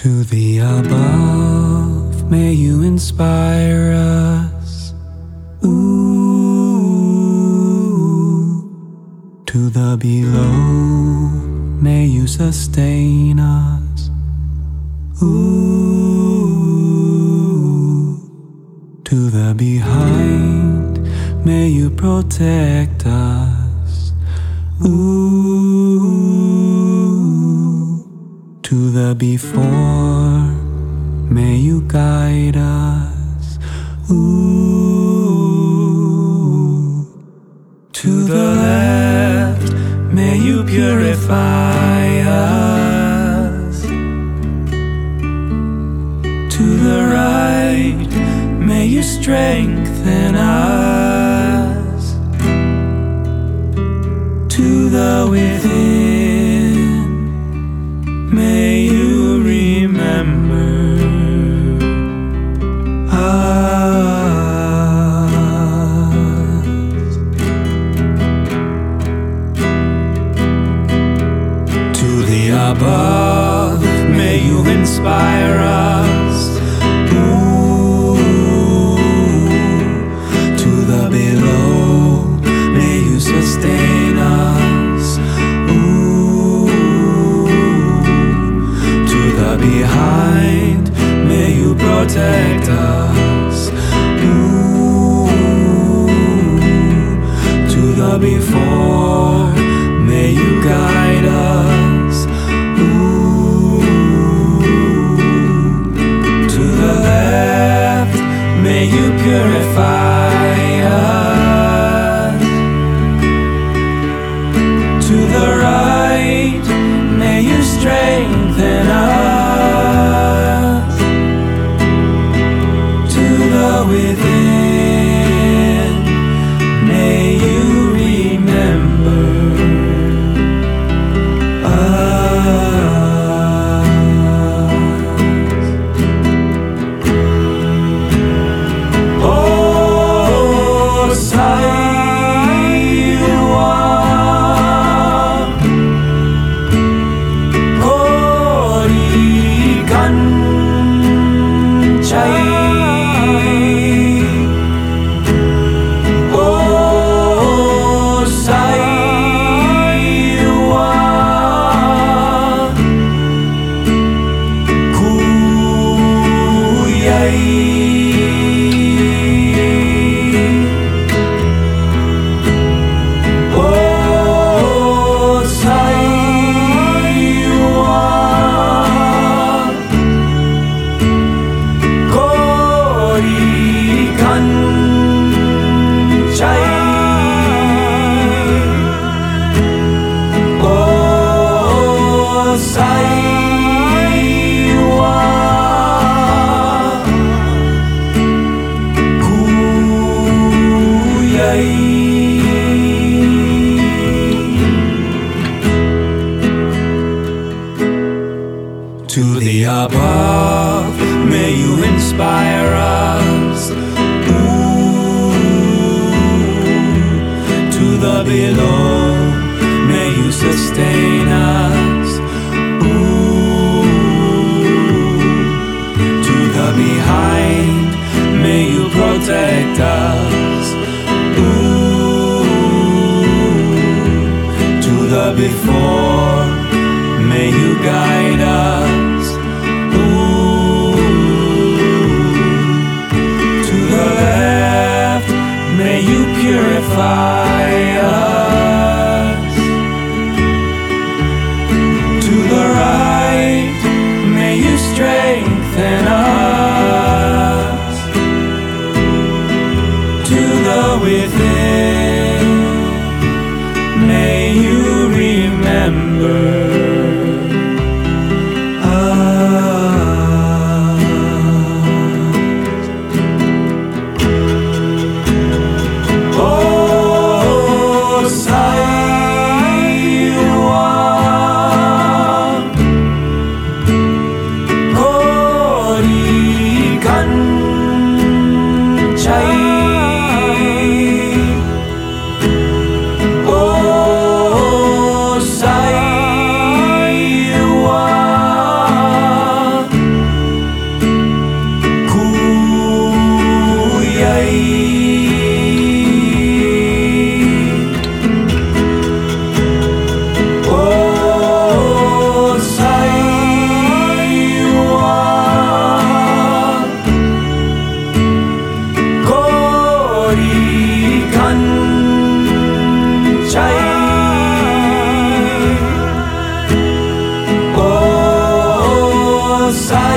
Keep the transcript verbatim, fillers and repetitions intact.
To the above, may you inspire us. Ooh. To the below, may you sustain us. Ooh. To the behind, may you protect us. Ooh. To the before, may you guide us. Ooh. To the left, may you purify us. To the right, may you strengthen us. To the within, may you remember us. To the above, may you inspire us. Ooh. To the below, may you sustain us. Behind, may you protect us. Ooh. To the before, may you guide us. Ooh. To the left, may you purify us. To the right, may you strengthen us. Within, may you remember us. Oh, Saiwa, Kori Kanchai. To the above, may you inspire us. Ooh. To the below, may you sustain us. Ooh. To the behind, may you protect us. Ooh. To the before, may you guide us. May you purify us. To the right, may you strengthen us. To the within, may you remember silence.